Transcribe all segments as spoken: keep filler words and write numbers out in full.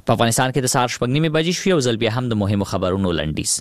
په افغانستان کې د سهار شپږ نیمې بجې شوې او ځل بیا هم د مهمو خبرونو لنډیز.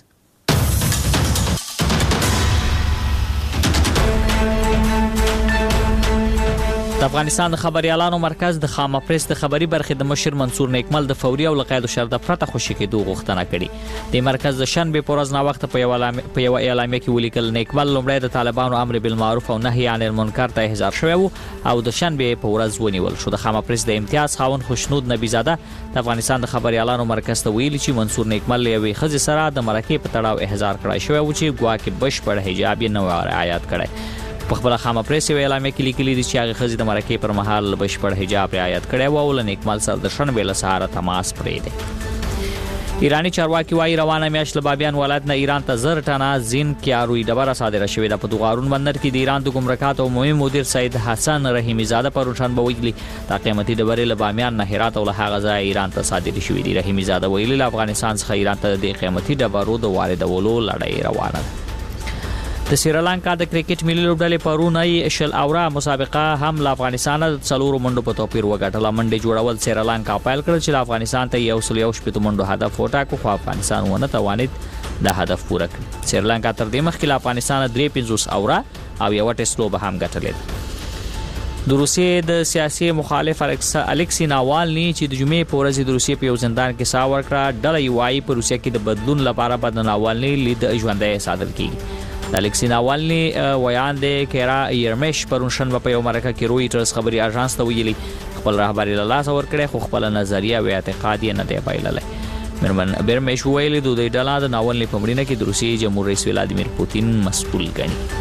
د افغانستان د خبريالانو مرکز د خامه پریس د خبري برخې د مشر منصور نیکمل د فوري او لقید شرط پرته خوشی کېدو غوښتنه کړې. د مرکز د شنبه پورز نا وخت په یو په یو اعلامیه کې ولیکل نیکمل لومړی د طالبانو امر بالمعروف او نهي عن المنکر ته احضار شوی او د شنبه په ورځ ونیول شو. د خامه پریس د امتیاز خاون خوشنود نبی زاده د افغانستان د خبريالانو مرکز ته ویلي چې منصور نیکمل یوې خزې سره د مرکه په تړاو احضار کړی شوی او چې ګواکې بشپړ حجاب یې نه رعایت کړی. په خپل خامه پریس یو اعلامیه کې لیکلي دي چې هغه خزې د مرکه پر مهال بشپړ حجاب رعایت کړی و او له نیکمل سره د شنبه له سهار تماس پرې دی. ایرانی چارواکي وايي روانه میاشت له بابیان ولایت نه ایران ته زر ټنه زین کیاروي ډبره صادره شوې ده. په دوغارون بندر کې د ایران د ګمرکات او مهم مدیر سید حسن رحیمی زاده پروشن به ویلي دا قیمتي ډبرې له بامیان نه هرات او له هغه ځای ایران ته صادرې شوې دي. رحیمی زاده ویلي له افغانستان څخه ایران ته د قیمتي ډبرو د واردولو لړۍ روانه ده. د سریلانکا د کرکټ ملي لوبډلې پرونی شل اوره مسابقه هم له افغانستان د څلورو منډو په توپیر وګټله. منډې جوړول سریلانکا پیل کړل چې افغانستان ته یو سل یو شپږ منډو هدف وټاکو خو افغانستان ونه توانید د هدف پوره کړي. سریلانکا تر دې مخکې له افغانستان درې پنځوس اوره او یو ټیسټ لوبه هم ګټلې. د روسیې د سیاسي مخالف الکسی ناوالني چې د جمعې په ورځ د روسیې په یو زندان کې ساه ورکړه. ډله یې وایي په روسیې کې د بدلون لپاره به د ناوالني لید ژوندی صادر کیږي. د الکسی ناوالني ویان د کیرا یرمش پرونشن په یو مرکه کې رویټرز خبري اژانس ته ویلي خپل رهبری له لاس ورکړي خو خپل نظریه او اعتقاد یې نه دی بایللی. مرمن برمش ویلي د دوی ډله د ناوالني په مړینه کې د روسیې جمهور رئیس ولادیمیر پوتین مسؤل ګڼي.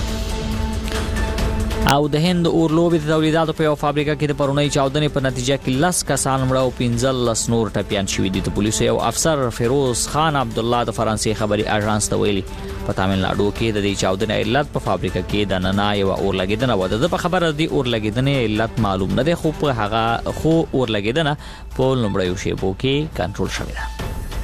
او د هند اورلوبې د تولیداتو په یو فابریکه کې د پرونی چاودنې په نتیجه کې لس کسان مړه او پنځلس نور ټپیان شوي دي. د پولیسو یو افسر فیروز خان عبد الله د فرانسې خبري اژانس ته ویلي په تامل ناډو کې د دې چاودنې علت په فابریکه کې د ننا یو اورلګیدنه و. د په خبره دی اورلګیدنې علت معلوم نه دی خو په هغه خو اورلګیدنه په لومړیو شیبو کې کنټرول شوې ده.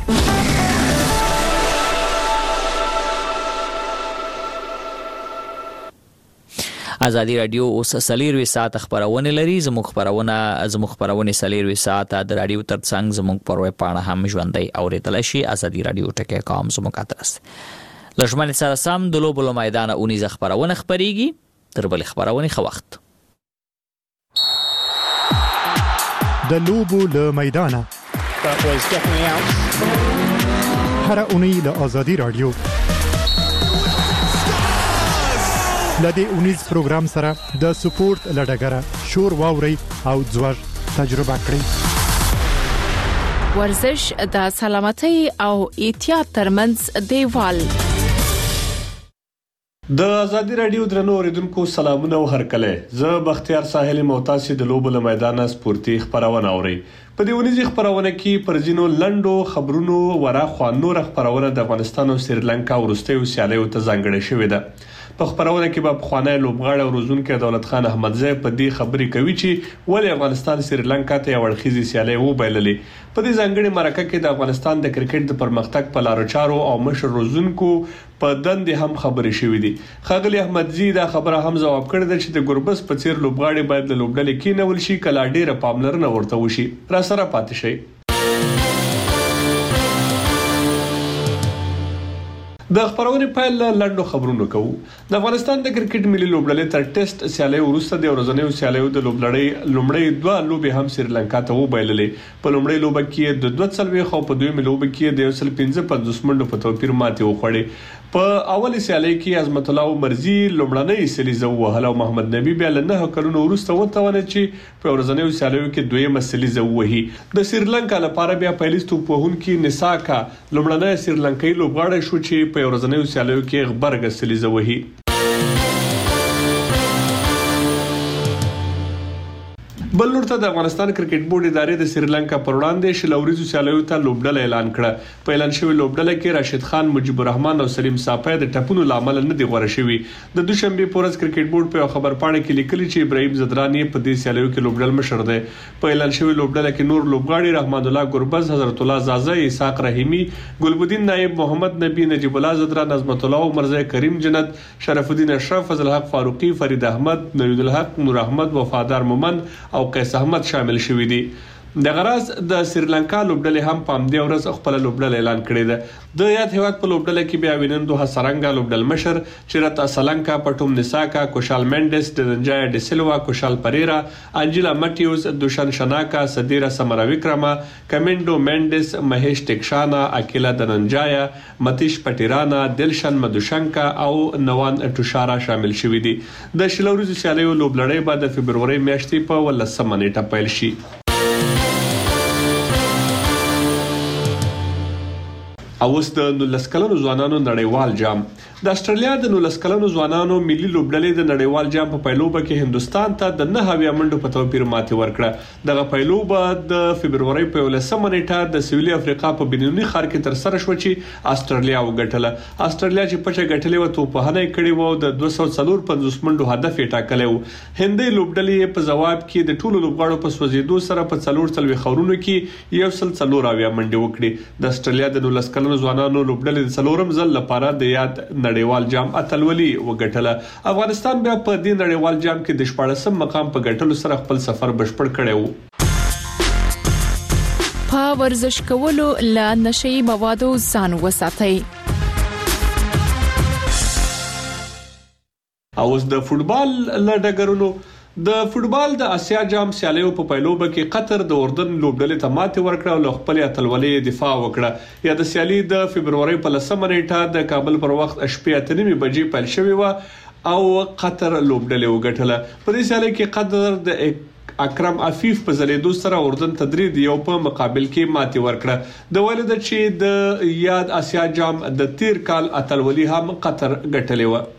ازادي رادیو اوس سلیروي ساعت خبرونه لري. زموږ خبرونه زموږ خبرونه سلیروي ساعت د رادیو ترڅنګ زموږ پروي پاڼه هم ژوندۍ اوریدل شي. ازادي رادیو ټکی کام زموږ ادرس. لږمن سره سم د لوبو میدان اونیز خبرونه خبريږي. تر بل خبرونه خو وخت د لوبو له میدان هر اونۍ له ازادي رادیو لدې اونیز پروګرام سره د سپورت لډګره شور واوري او ځوړ تجربه کړئ. ورزش د سلامتۍ او احتیاط ترمنځ دیوال. د ازادي رادیو درنو اوریدونکو سلامونه او هرکله. زه بختیار ساحل موتاسی د لوبو له میدانه سپورتي خبرونه اوري. په دې ونیزي خبرونه کې پرځینو لندو خبرونو ورا خو نور خبرونه د افغانستان او سریلانکا ورستیو سیالیو ته ځانګړې شوې ده. په خبرونه کې به خوانای لوبغاړی او روزونکو دولت خان احمدزی په دې خبرې کوي چې ولې افغانستان سریلانکا ته یو اړخیزي سیالي وبایللې. په دې ځانګړي مرکه کې د افغانستان د کرکټ د پرمختګ په لارو چارو او مشر روزونکو په دندې هم خبرې شوې دي. خاغلی احمدزی دا خبره هم جواب کړی دی چې د ګربس په څیر لوبغاړي باید له لوبډلې کې نول شي کله ډیره پاملرنه ورته وشي. را سره پاتې شي. د خبرونې پایل لندو خبرونه کوو. د افغانستان د کرکټ ملي لوبډلې تر ټیسټ سیالي وروسته د ورځنیو سیالیو د لوبډلې لومړی دوه لوبې هم سریلانکا ته وبایللې. په لومړی لوبه کې د دوه څلوي خو په دویمه لوبه کې د یو سل پنځه پنځوس منډو په توپیر ماتې وخوړې. په اوله سیالي کې عظمت الله مرزي لومړنۍ سلیزه وهله او محمد نبی بیا له نه کلونو وروسته وتوانه چې په ورځنیو سیالیو کې دویمه سلیزه وهي. د سریلانکا لپاره بیا پیلیستو په هون کې نساکا لومړنۍ سریلانکایي لوبغاړی شو چې په ورځنیو سیالیو کې غبرګ سلیزه وهي. بل نور ته د افغانستان کرکټ بورډ ادارې د سریلانکا پر وړاندې شلوريزو سیالیو ته لوبډله اعلان کړه. په اعلان شوی لوبډله کې راشد خان، مجيب الرحمن او سلیم صافی د ټپونو لامل نه دی غوړه شوی. د دوشنبه پورز کرکټ بورډ په خبر پاڼه کې لیکلي چې ابراهیم زدرانی په دې سیالیو کې لوبډل مشر دی. په اعلان شوی لوبډله کې نور لوبغاړي رحمان الله ګربز، حضرت الله زازه، اسحاق رحیمی، ګلبدین نائب، محمد نبی، نجیب الله زدران، عظمت الله عمرزی، کریم جنت، شرف الدین اشرف، فضل حق فاروقی، فرید احمد، نوید الحق، نور احمد، وفادار مومن او قیس احمد شامل شوي دي. د غراز د سریلانکا لوبډلې هم په همدې ورځ خپل لوبډله اعلان کړې ده د یاد هیواد په لوبډله کې بیا وینندو هسرنګا لوبډل مشر چیرتا سلنکا پټوم نساکا کوشال منډس دنجای ډ سیلوا کوشال پریرا انجلا مټیوز دوشن شناکا صدیرا سمراویکرما کمنډو منډس مهیش ټکشانا اکیلا دننجایا متیش پټیرانا دلشن مدوشنکا او نوان ټوشارا شامل شوي دي د شلوريزو سیالیو لوبلړۍ به د فبرवरी میاشتې په ولسمه نیټه پیل شي اوس د نولس کلنو ځوانانو نړیوال جام د استرالیا د نولس کلنو ځوانانو ملي لوبډلې د نړیوال جام په پیلوبه کې هندستان ته د نه هویا منډو په توپیر ماتې ورکړه دغه پیلوبه د فبرवरी په ولسمه نیټه د سویلي افریقا په بنیونی ښار کې تر سره شو چې استرالیا وګټله استرالیا چې پچه ګټلې و توپهنه کړې و د دوه سوه څلور پنځوس منډو هدف یې ټاکلی و هندۍ لوبډلې په جواب کې د ټولو لوبغاړو په سوځېدو سره په څلور څلوي خورونو کې یو سل څلور اویا منډې وکړي د استرالیا د نولس کلنو ځوانانو لوبډلې د څلورم ځل لپاره د یاد نړیوال جام اتلولي وګټله افغانستان بیا په دې نړیوال جام کې د شپاړسم مقام په ګټلو سره خپل سفر بشپړ کړی و په ورزش کولو له نشي موادو ځان وساتئ اوس د فوتبال لډګرونو د فوتبال د اسیا جام سیالیو په پیلوبه کې قطر د اردن لوبډلې ته ماتې ورکړه او خپل اتلولۍ دفاع وکړه یا د سیالي د فبرवरी په لسمه نیټه د کابل پر وخت شپې اته نیمې بجې پیل شوې و او قطر لوبډلې وګټله په دې سیالي کې قطر د اکرم عفیف په زلیدو سره اردن تدرید یو په مقابل کې ماتې ورکړه د ولید چې د یاد اسیا جام د تیر کال اتلولي هم قطر ګټلې و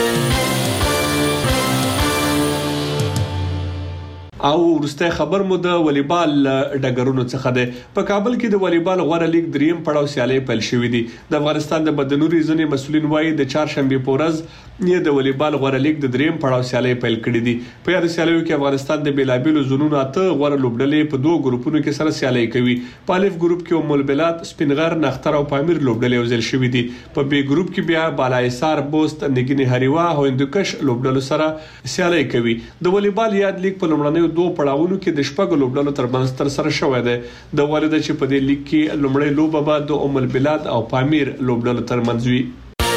او ورسته خبر مو د والیبال ډګرونو څخه ده په کابل کې د والیبال غوړه لیګ دریم پړاو سیالي پیل شوې دي د افغانستان د بدنوري ځنې مسولین وایي د چهارشنبه په ورځ یې د والیبال غوړه لیګ د دریم پړاو سیالي پیل کړې دي په یاد سیالیو کې افغانستان د بیلابیلو زونونو اته غوړه لوبډلې په دوه ګروپونو کې سره سیالي کوي په الف ګروپ کې ام البلاد سپینغر نختر او پامیر لوبډلې وزل شوې دي په بی ګروپ کې بیا بالایسار بوست نګینی هریوا او هندوکش لوبډلو سره سیالي کوي د والیبال یاد لیګ په لومړنیو دوه پړاوونو کې د شپږ لوبډلو ترمنځ تر سره شوې ده د والده چې په دې لیګ کې لومړی لوبه به د ام البلاد او پامیر لوبډلو ترمنځ وي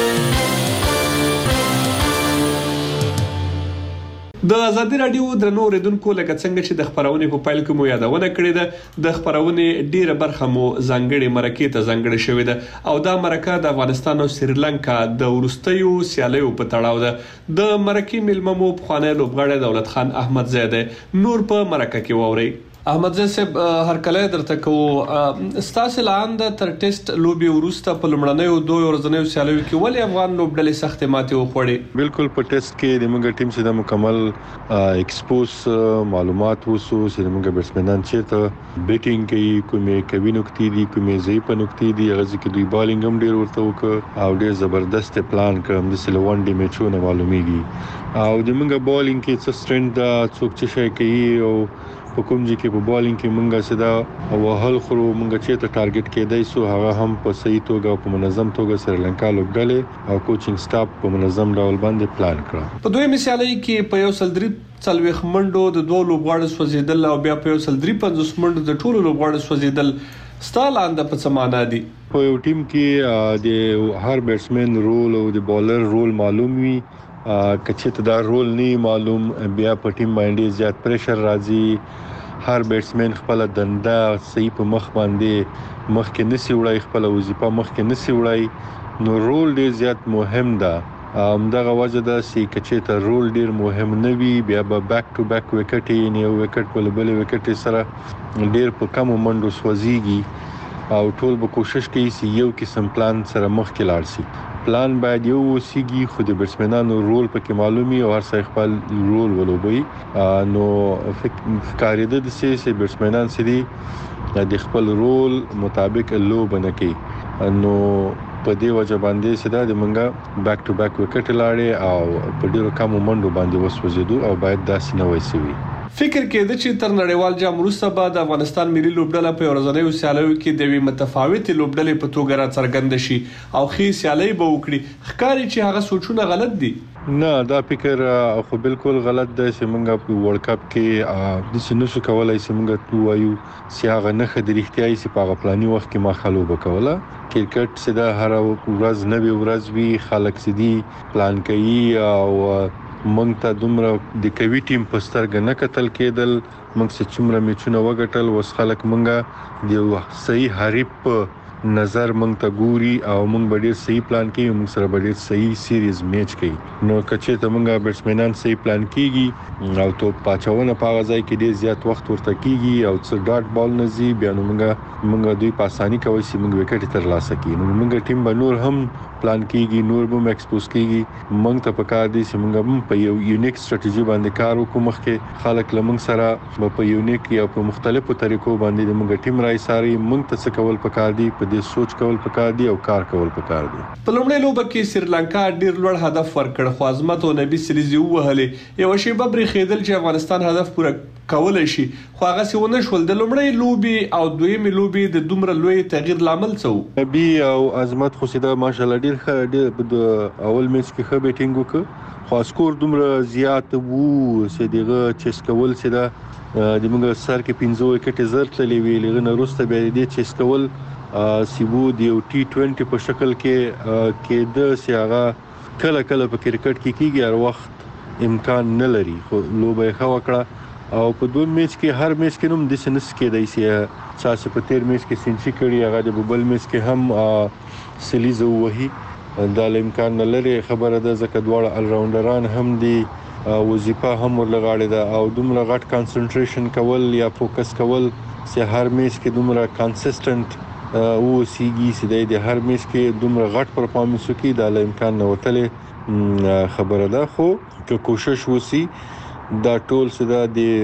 د ازادي رادیو درنو اوریدونکو لکه څنګه چې د خبرونې په پایل کې مو یادونه کړې ده د خبرونې ډیره برخه مو ځانګړي مرکې ته ځانګړي شوې ده او دا مرکه د افغانستان او سریلانکا د ورستیو سیالیو په تړاو ده د مرکې ملمه مو په خانه لوبغاړی دولت خان احمد زیده نور په مرکه کې ووري احمد زه صاحب هر کله درته کو ستاسو لاند تر ټیسټ لوبي ورسته په لمړنیو دوه ورځنیو سیالیو کې ولې افغان لوبډلې سخت ماتې وخوړې بالکل په ټیسټ کې د موږ ټیم سره مکمل ایکسپوز معلومات وسو چې موږ بیټسمنان چې بیټینګ کوي کومې کوي نقطې دي کومې ضعیف نقطې دي هغه چې دوی بالینګ هم ډیر ورته وکړ او ډیر زبردست پلان کوم د سلوان ډي میچونه معلومیږي او د موږ بالینګ کې څه سټرنګ دا څوک چې شي کوي او په کوم ځای کې په بالینګ کې مونږه سدا وهل خرو مونږ چې ته ټارګټ کېدای سو هغه هم په صحیح توګه او په منظم توګه سریلانکا لوبډلې او کوچینګ سټاف په منظم ډول باندې پلان کړ په دوی مثالي کې په یو سل درې څلويخ منډو د دوه لوبغاړو سوځیدل او بیا په یو سل درې پنځوس منډو د ټولو لوبغاړو سوځیدل ستالاند په سمانا دي په یو ټیم کې د هر بیټسمن رول او د بالر رول معلوم وي کچې ته دا رول نه معلوم بیا په ټیم باندې زیات پریشر راځي هر بیټسمن خپل دنده صحیح په مخ باندې مخ کې نسی وړای خپل وظیفه مخ کې نسی وړای نو رول ډیر زیات مهم ده همدغه وجه ده چې کچې ته رول ډیر مهم نه وي بیا به بیک ټو بیک وکټ نه وکټ په بل وکټ سره ډیر په کم منډو سوځيږي او ټول به کوشش کوي چې یو قسم پلان سره مخ کې لاړ شي پلان باید یو وسیږي خو د بیټسمنانو رول پکې معلومي او هر څه خپل رول ولوبي نو ښکارېده د سې بیټسمنان سړي د خپل رول مطابق لوب نه کوي نو په دې وجه باندې سدا د منګه بیک ټو بیک وکټ لاړې او په ډیرو کم منډو باندې وسوځېدو او باید داسې نه وایسي فکر کېده چې تر نړیوال جام وروسته به د افغانستان ملي لوبډله په ورځنیو سیالیو کې د وی متفاوت لوبډلې په توګه را څرګند شي او خې سیالي به وکړي ښکاري چې هغه سوچونه غلط دي. نه دا فکر خو بالکل غلط دی چې موږ په ورلد کپ کې د سينوسو کولای چې موږ وایو چې هغه نه خدای احتیاطي چې په هغه پلاني وخت کې ما خلوب کوله. کرکټ سدا هر ورځ نوې ورځ وی خلک سدي پلان کوي او موږ ته دومره د کوي ټیم په سترګه نه کتل کېدل. موږ چې څومره میچونه وګټل وس خلک موږ د صحیح حریف نظر موږ ته ګوري او موږ به ډیر صحیح پلان کوي موږ سره به ډیر صحیح سیریز میچ کوي. نو کچې ته موږ بیټسمنان صحیح پلان کیږي او تو پاچاونه په غځای کې ډیر زیات وخت ورته کیږي او څو ډاټ بال نزي بیا نو موږ موږ دوی په اساني کوي چې موږ وکټ ترلاسه کړو. نو موږ ټیم به نور هم پلان کیږي نور به ایکسپوز کیږي. موږ ته پکار دي چې موږ هم په یو یونیک ستراتیژي باندې کار وکړو. مخکې خلک لمنګ سره په یونیک یا په مختلفو طریقو باندې د موږ ټیم راي ساري موږ ته څه کول پکار دي په دې سوچ کول پکار دي او کار کول پکار دي. په لومړۍ لوبه کې سریلانکا ډیر لوړ هدف ورکړ خو عظمت او نبی سریزي وهلې یو شی به بری خېدل چې افغانستان هدف پوره کولای شي خو هغه څونه شول. د لومړۍ لوبي او دویمې لوبي د دومره لوی تغییر لامل څه نبی او عظمت خو سیده ماشاءالله ډیر ښه ډیر اول میچ کې ښه بیټینګ وکړ خو سکور دومره زیات وو چې دغه چیس کول سیده د موږ سر کې پنځه وکټ زر تللی وی لغه نه روسته به دې چیس کول سیبو د یو ټي ټوئنټي په شکل کې کې د سیاغه کله کله په کرکټ کې کیږي هر وخت امکان نه لري خو لوبه ښه وکړه او په دوه میچ کې هر میچ کې نوم د سنس کې دی سي چا په تیر میچ کې سنچري کړی هغه د بل میچ کې هم سلیزو وهي دا امکان نه لري. خبره ده ځکه دواړه ال راونډران هم دي وظیفه هم ورلغاړي ده او دومره غټ کانسنټریشن کول یا فوکس کول چې هر میچ کې دومره کنسسټنټ او سیږي چې د هر میچ کې دومره غټ پرفارمنس وکړي دا امکان نه وتلې خبره ده. خو که کوشش وسی دا ټول سدا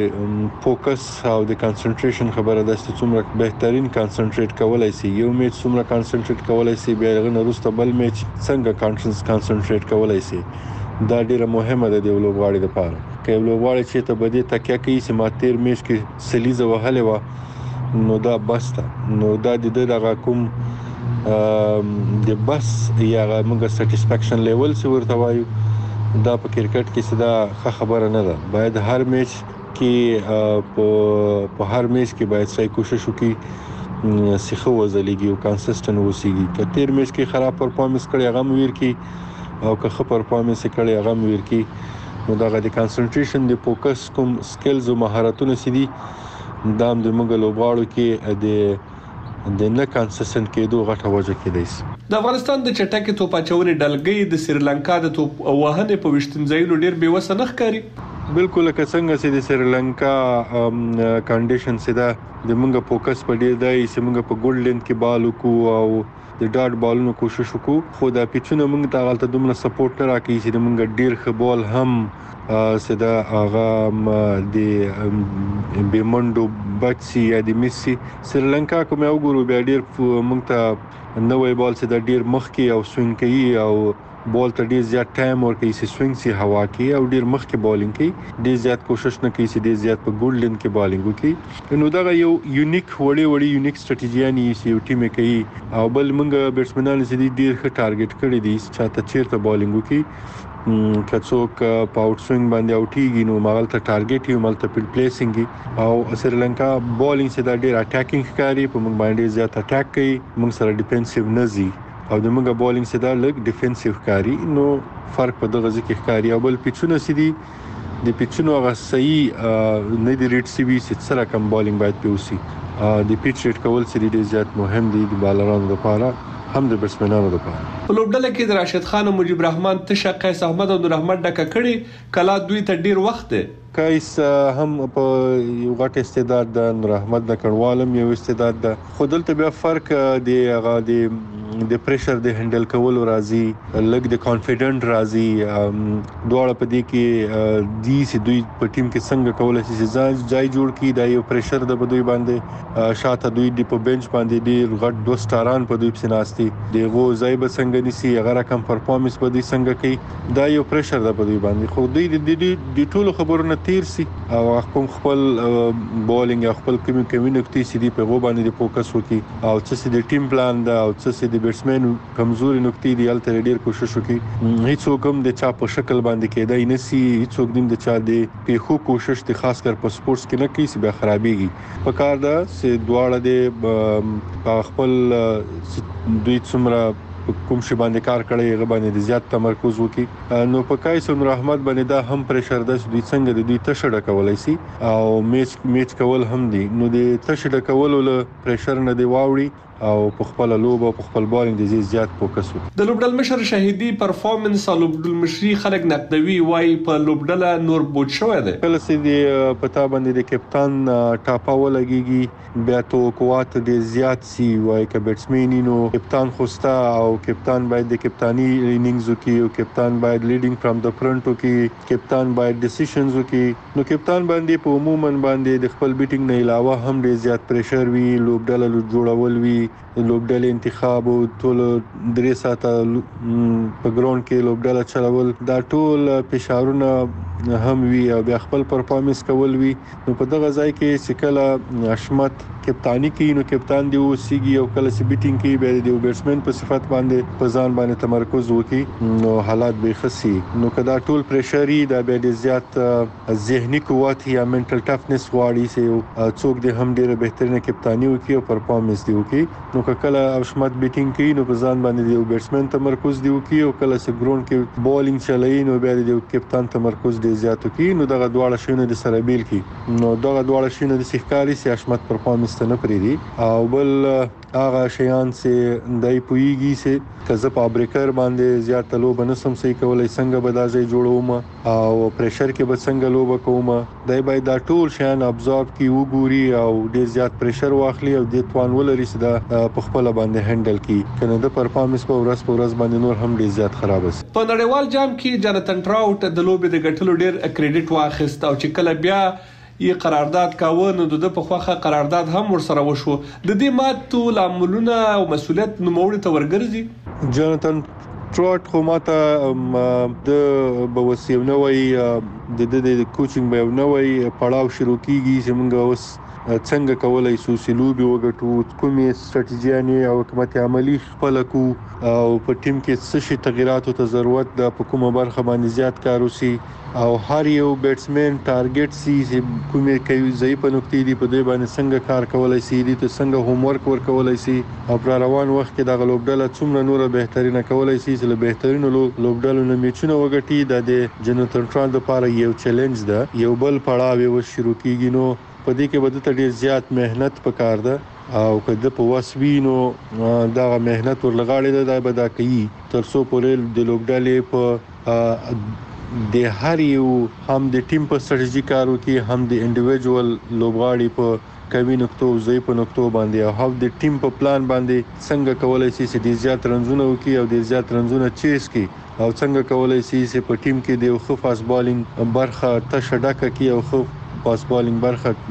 د فوکس او د کنسنټریشن خبره ده چې څومره بهترین کنسنټریټ کولای شي یو میچ څومره کنسنټریټ کولای شي بیا غن وروسته بل میچ څنګه کنسنټریټ کولای شي دا ډیره مهمه ده د لوبغاړي لپاره. که لوبغاړي چې ته بده تکیه کوي چې ما تیر میچ کې سلیزه وهلې و نو دا بس ده نو دا د دغه کوم د بس یا موږ سټیسفیکشن لیول څه ورته وایو دا په کرکټ کې صدا ښه خبره نه ده. باید هر میچ کې په په هر میچ کې باید صحیح کوشش وکړي سیخه وزلیږي او کنسسټنټ وسیږي. که تیر میچ کې خراب پرفارمنس کړي هغه مویر کی او که ښه پرفارمنس کړي هغه مویر کی نو دا د کنسنټریشن د فوکس کوم سکلز او مهارتونه سدي دا هم د موږ لوبغاړو کې د د نه کنسسټنټ کېدو غټه وجه کېدای شي. د افغانستان د چټکي توپ اچونې ډلګۍ د سریلانکا د توپ وهنې په وشتنځایلو ډیر بې وسه نه ښکاري. بالکل که څنګه چې د سریلانکا کنډیشن سدا د موږ فوکس په ډیر دی چې موږ په ګول لینث کې بال وکړو او د ډاټ بالونو کوشش وکړو خو دا پیچونه موږ ته غلطه دومره سپورټ نه راکړي چې موږ ډیر ښه بال هم سدا هغه د بیمندو بچي یا د میسي سریلانکا کوم یو ګورو بیا ډیر موږ ته نوې بال چې د ډیر مخ کې او سوینګ کوي او بال ته ډیر زیات ټایم ورکوي چې سوینګ سي هوا کې او ډیر مخ کې بالینګ کوي ډیر زیات کوشش نه کوي چې ډیر زیات په ګول لین کې بالینګ وکړي. نو دا یو یونیک وړي وړي یونیک ستراتیژي یې یو ټیم کوي او بل موږ بیټسمنان چې ډیر ښه ټارګټ کړی دي چې تا چیرته بالینګ وکړي کڅوک په اوټ سوینګ باندې اوټیږي نو مغل ته ټارګټ یو ملټیپل پلیسینګ او سریلانکا بالینګ چې دا ډیر اٹیکینګ ښکاري په موږ باندې زیات اٹیک کوي موږ سره ډیفنسیو نزي او د موږ بالینګ چې دا لګ ډیفنسیو ښکاري نو فرق په دغه ځکه ښکاري او بل پیچونه سدي د پیچونو هغه صحیح نه دی ریټ سی وی چې سره کم بالینګ باید پیوسی د پیچ ریټ کول چې ډیر زیات مهم دي د بالرانو لپاره هم د بیټسمنانو لپاره. په لوبډله کې د راشد خان او مجيب رحمان تشه قیس احمد او نور احمد ډکه کړي کلا دوی ته ډیر وخت دی. قیس هم په یو غټ استعداد د نور احمد د کډوالم یو استعداد ده خو دلته بیا فرق دی هغه د د پریشر د هندل کول راځي لګ د کانفیډنٹ راځي دواړه په دې کې دي چې دوی په ټیم کې څنګه کولای شي چې ځای جوړ کړي دا یو پریشر د بدوی باندې شاته دوی د په بنچ باندې ډیر غټ دوه سټاران په دوی پسناستي دغه ځای به څنګه نسی هغه رقم پرفارمنس به دوی څنګه کوي دا یو پریشر د بدوی باندې خو دوی د دې ټولو خبرونه تیر سي او خپل خپل بولینګ او خپل کوم کوم نقطې سي دي په غو باندې د فوکس وکي او څه د ټیم پلان دا او څه د بیټسمن کمزوري نقطې دي الته ډیر کوشش وکي هیڅ کوم د چا په شکل باندې کېدای نه سي هیڅ کوم د چا د په خو کوشش د خاص کر په سپورتس کې نه کوي چې به خرابيږي په کار دا چې دواړه د خپل دوی څومره کوم شی باندې کار کړی هغه باندې د زیات تمرکز وکي نو په کایس او رحمت باندې دا هم پریشر ده چې دوی څنګه د دوی تشړه کولای شي او میچ میچ کول هم دي نو د تشړه کول له پریشر نه دی واوړي او په خپل لوبه په خپل بالینګ د زیات فوکس وکړي د لوبډل مشر شهیدي پرفارمنس او لوبډل مشري خلک نقدوي وای په لوبډل نور بوت شوی دی کله چې د پتا باندې د کپتان ټاپا ولګيږي بیا تو قوت د زیات سی وای ک بیټسمن نو کپتان خوستا او کپتان باید د کپتانی انینګز وکي او کپتان باید لیډینګ فرام د فرنٹ وکي کپتان باید ډیسیژنز وکي نو کپتان باندې په عموما باندې د خپل بیټینګ نه علاوه هم ډیر زیات پریشر وی لوبډل جوړول وی لوبډل انتخاب او ټول درې ساعته په ګراوند کې لوبډل چلول دا ټول فشارونه هم وی او بیا خپل پرفارمنس کول وی نو په دغه ځای کې شکل اشمت کپتانی کې نو کپتان دی او سیږي او کله چې بیټینګ کې به دی بیټسمن په صفت باندې په ځان باندې تمرکز وکړي نو حالات به خسي نو کدا ټول پریشري دا به د زیات ذهني قوت یا منټل ټفنس واړي سي څوک دی هم ډیره بهترینه کپتانی وکړي او پرفارمنس دی وکړي نو کله اشمت بیټینګ کوي نو په ځان باندې دی بیټسمن تمرکز دی وکړي او کله چې ګراوند کې بولینګ چلایي نو بیا دی کپتان تمرکز دی زیات وکړي نو دغه دواړه شونه د سره بیل کی نو دغه دواړه شونه د سیخکاری سي اشمت پرفارمنس نه پریدي او بل هغه شیان چې دای پویږي چې کزه په بریکر باندې زیات لوب نه سم صحیح کولای څنګه بدازي جوړوم او پریشر کې به څنګه لوب کوم دای باید دا ټول شیان ابزورب کی وګوري او ډیر زیات پریشر واخلي او د توان ولري چې دا په خپل باندې هندل کی کنه د پرفارمنس په ورځ په ورځ باندې نور هم ډیر زیات خراب شي په نړیوال جام کې جاناتن ټراوټ د لوب د ګټلو ډیر کریډټ واخیست او چې کله بیا یې قرارداد کاوه نو د په خوخه قرارداد هم ورسره وشو د دې ماتو لاملونه او مسولیت نوموړي ته ورګرځي جاناتن ټراوټ خو ماته د بوسیو نوې د د کوچینګ به نوې پړاو شروع کیږي چې موږ اوس څنګه کولای شو چې لوبي وګټو کومې ستراتیژي او حکمت عملی خپل کو او په ټیم کې څه شي تغیراتو ته ضرورت ده په کومه برخه باندې زیات کار وسی او هر یو بیټسمن ټارګټ سي چې کومې کوي ضعیف نقطې دي په دې باندې څنګه کار کولای شي دي ته څنګه هوم ورک ور کولای شي او پر روان وخت کې د لوبډل څومره نور بهترینه کولای شي چې له بهترینو لوبډل نه میچونه وګټي د جنرال ټران لپاره یو چیلنج ده یو بل پړاو و شروع کیږي نو په دې کې به د ډیر زیات مهنت پکار ده او کله په واسوینو دا مهنت ورلغاړي ده به دا کوي تر څو پورې د لوبډلې په د هر یو هم د ټیم په ستراتیژي کارو کې هم د انډیویډوال لوبغاړي په کوي نقطو ضعیف نقطو باندې او هم د ټیم په پلان باندې څنګه کولای شي چې د زیات رنزونه وکي او د زیات رنزونه چیس کی او څنګه کولای شي چې په ټیم کې د خو فاست بالینګ برخه تشډکه کی او خو فاست بالینګ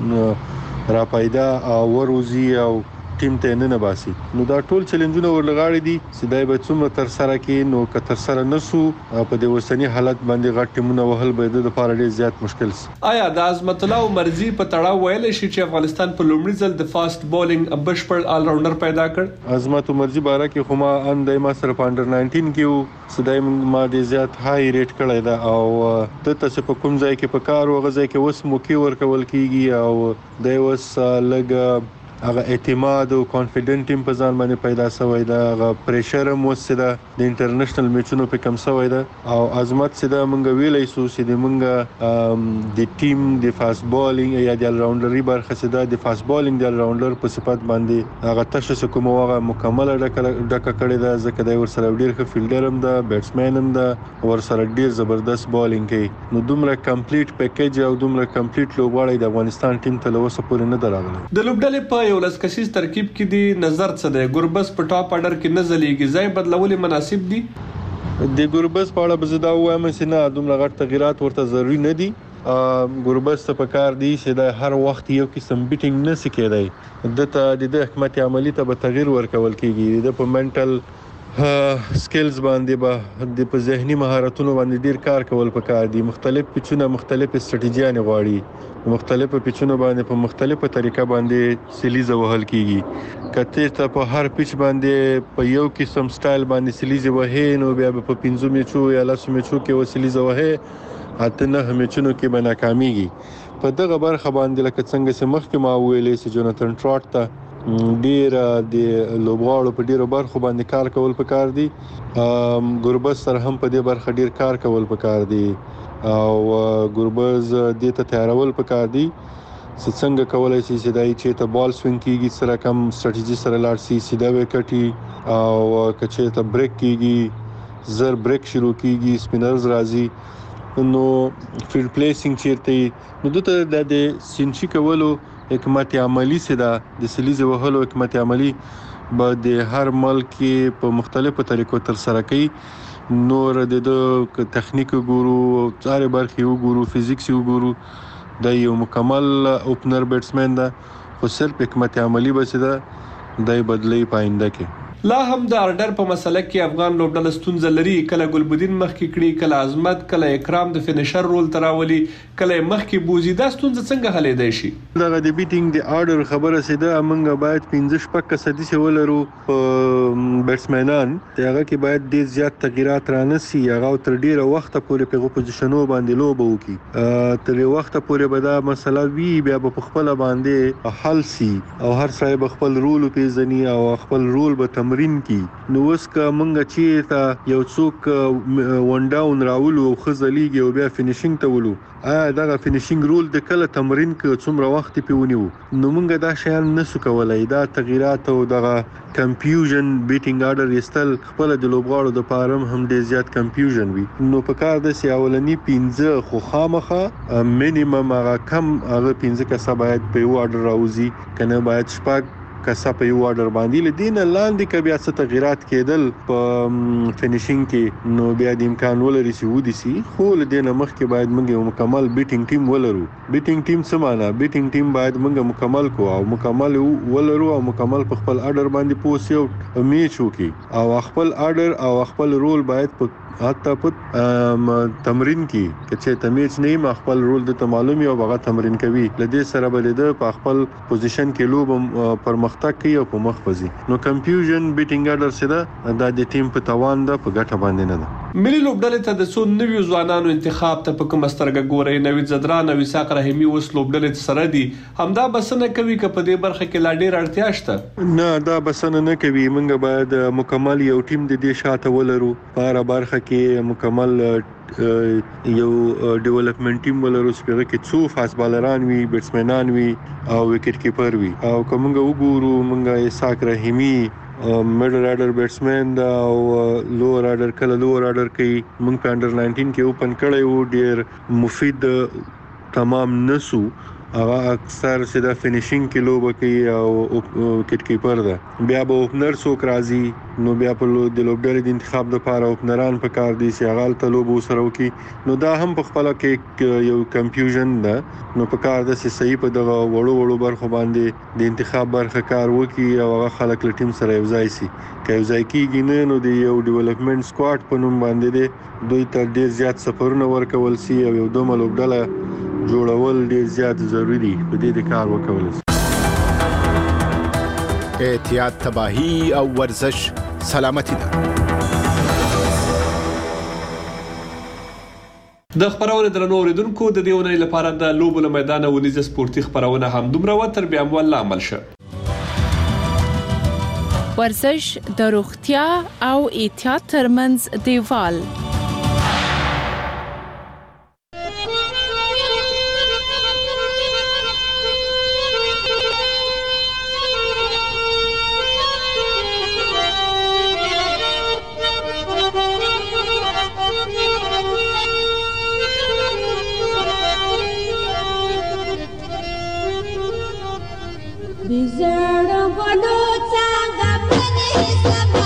برخه را پیدا او وروزی او ټیم ته نه نباسي نو دا ټول چیلنجونه ورلغاړي دي چې دای به څومره تر سره کې نو که تر سره نسو په دې وسنی حالت باندې غټ ټیمونه وهل به د لپاره ډیر زیات مشکل سي آیا د عظمت الله مرزي په تړاو ویل شي چې افغانستان په لومړي ځل د فاست بالینګ بشپړ آل راونډر پیدا کړ عظمت مرزي بارا کې خو ما ان دای ما سره په انډر ناینټین کې صدای ما ډیر زیات های ریټ کړی دا او د تاسو په کوم ځای کې په کار وغځي کې وس موکي ورکول کیږي او دای وس لګ هغه اعتماد او کانفیډنټ ټیم په ځان باندې پیدا شوی دا هغه پریشر مو سره د انټرنیشنل میچونو په کم شوی دا او عظمت سره مونږ ویلای سو چې د مونږ د ټیم د فاست بالینګ یا د ال راونډري برخه سره د فاست بالینګ د ال راونډر په صفت باندې هغه تشخیص کوم هغه مکمل ډکه ډکه کړی دا ځکه دا ور سره ډیر ښه فیلډر هم دا بیټسمن هم دا ور سره ډیر زبردست بالینګ کوي نو دومره کمپلیټ پیکیج او دومره کمپلیټ لوبغاړي د افغانستان ټیم ته لوسه پورې نه دراغله د لوبډلې په یو لس کسیز ترکیب کې دی نظر څه دی ګوربس په ټاپ اډر کې نه ځلېږي ځای بدلول مناسب دي د ګوربس په اړه بزدا وایم چې نه دومره غټ تغیرات ورته ضروری نه دي ګوربس ته پکار دی چې د هر وخت یو قسم بیټینګ نه سکیدای د ته د حکمت عملی ته به تغییر ورکول کیږي د په منټل سکلز باندې به د په ذهني مهارتونو باندې ډیر کار کول پکار دي. مختلف پیچونه مختلف استراتیژیانه غواړي. مختلفو پیچونو باندې په مختلفه طریقه باندې سلیزه وهل کیږي. کته ته په هر پیچ باندې په یو قسم سټایل باندې سلیزه وهې نو بیا په پنځو میچو یا لاسو میچو کې وسلیزه وهې اته نه میچونو کې به ناکاميږي. په دغه برخه باندې لکه څنګه چې مخکې ما ویلې چې جوناتان ټراټ ته ډیر د لوبغاړو په ډیرو برخو باندې کار کول پکار دي. ګوربز سره هم په دې برخه ډیر کار کول پکار دي او ګوربز د ته تیارول پکار دي چې څنګه کولای شي چې دای چې ته بال سوینګ کیږي سره کم ستراتیژي سره لاړ شي سیده وکټي او کچې ته بریک کیږي زر بریک شروع کیږي سپینرز راځي نو فیلډ پلیسینګ چیرته نو دته د سینچي کولو حکمت عملی سره د سلیزه وهلو حکمت عملی به د هر ملک په مختلفو طریقو تر سره کوي. نور د تخنیک ګورو څاره برخي وګورو فزیکس وګورو د یو مکمل اوپنر بیټسمن دا خو صرف حکمت عملی بس دا د بدلی پاینده کې. لا هم د اردر په مسله کې افغان لوبډله ستونزه لري. کله ګلبدین مخکې کړي کله عظمت کله اکرام د فینیشر رول تراولي کله مخکې بوزي. دا ستونزه څنګه حلېدای شي؟ دغه د بیټینګ د اردر خبره سیده امنګ باید پنځه شپږ کسدي څه ولرو بیټسمنان دغه کې باید ډیر زیات تغیرات رانسي. هغه تر ډیره وخت پورې په پوزیشنو باندې لوب وکي تر وخت پورې به دا مسله وی بیا په خپل باندې حل سي او هر ځای به خپل رول پیژني او خپل رول به تمرین کی. نو اوس کا مونږ چې تا یو څوک ون ډاون راولو او خزلېږي او بیا فینیشینګ ته ولو آ دغه فینیشینګ رول د کله تمرین کې څومره وخت پیونیو نو مونږ دا شیان نسو کولای. دا تغیرات او دغه کنفیوژن بیټینګ اردر یستل خپل د لوبغاړو د پارم هم ډیر زیات کنفیوژن وي. نو په کار د سیاولنی پنځه خو خامخه مینیمم هغه کم هغه پنځه کسه باید په یو اردر راوځي کنه باید شپږ کسا په یو اردر باندې لدین لاندې ک بیا څه تغیرات کېدل په فینیشینګ کې نو بیا د امکان ولري چې ودی سي. خو لدین مخکې باید موږ یو مکمل بیټینګ ټیم ولرو. بیټینګ ټیم څه معنا؟ بیټینګ ټیم باید موږ مکمل کو او مکمل ولرو او مکمل په خپل اردر باندې پوسیو میچ وکي او خپل اردر او خپل رول باید په حتی په تمرین کې چې تمیز نه ما خپل رول د معلومي او هغه تمرین کوي لدې سره بل د په خپل پوزیشن کې لوب پرمختګ کوي او په مخ وځي. نو کنفیوژن بیټینګ اردر سره د د ټیم په توان ده په ګټه باندې نه ده. ملي لوبډلې ته د څو نویو ځوانانو انتخاب ته په کوم سترګه ګوري؟ نوید زدران او اسحاق رحیمي اوس لوبډلې سره دي همدا بسنه کوي ک په دې برخه کې لا ډیر اړتیا شته؟ نه دا بسنه نه کوي. موږ باید مکمل یو ټیم د دې شاته ولرو په برخه کې مکمل یو ډیولپمنٹ ټیم ولرو چې کې څو فاست بالران وي بیټسمنان وي او وکټ کیپر وي او کومه وګورو موږ اسحاق رحیمي میډل اردر بیټسمن دا او لوور اردر کله لوور اردر کوي. موږ په انډر ناینټین کې اوپن کړی وو ډیر مفید تمام نسو هغه اکثر سیده فینیشینګ کې لوب کوي او وکټ کیپر ده. بیا به اوپنر څوک راځي نو بیا په د لوبډلې د انتخاب لپاره اوپنران په کار دي چې هغه ته لوب وسره وکي. نو دا هم په خپل کې یو کنفیوژن ده. نو په کار د صحیح په دغه وړو وړو برخو باندې د انتخاب برخه کار وکي او هغه خلک له ټیم سره یو ځای شي. که یو ځای کېږي نه نو د یو ډیولپمنٹ سکواډ په نوم باندې دوی ته ډیر زیات سفرونه ورکول شي او یو دوه لوبډله جوړول ډیر زیات ضروری دي په دې د کار وکول. احتیاط تباہی او ورزش سلامتی ده. د خبرونه درنو اوریدونکو د دیونه لپاره د لوبو له میدان ونیز سپورتي خبرونه هم دومره وتر بیا مول عمل شه. ورزش د روغتیا او احتیاط ترمنځ دیوال. Bizarre, but no time,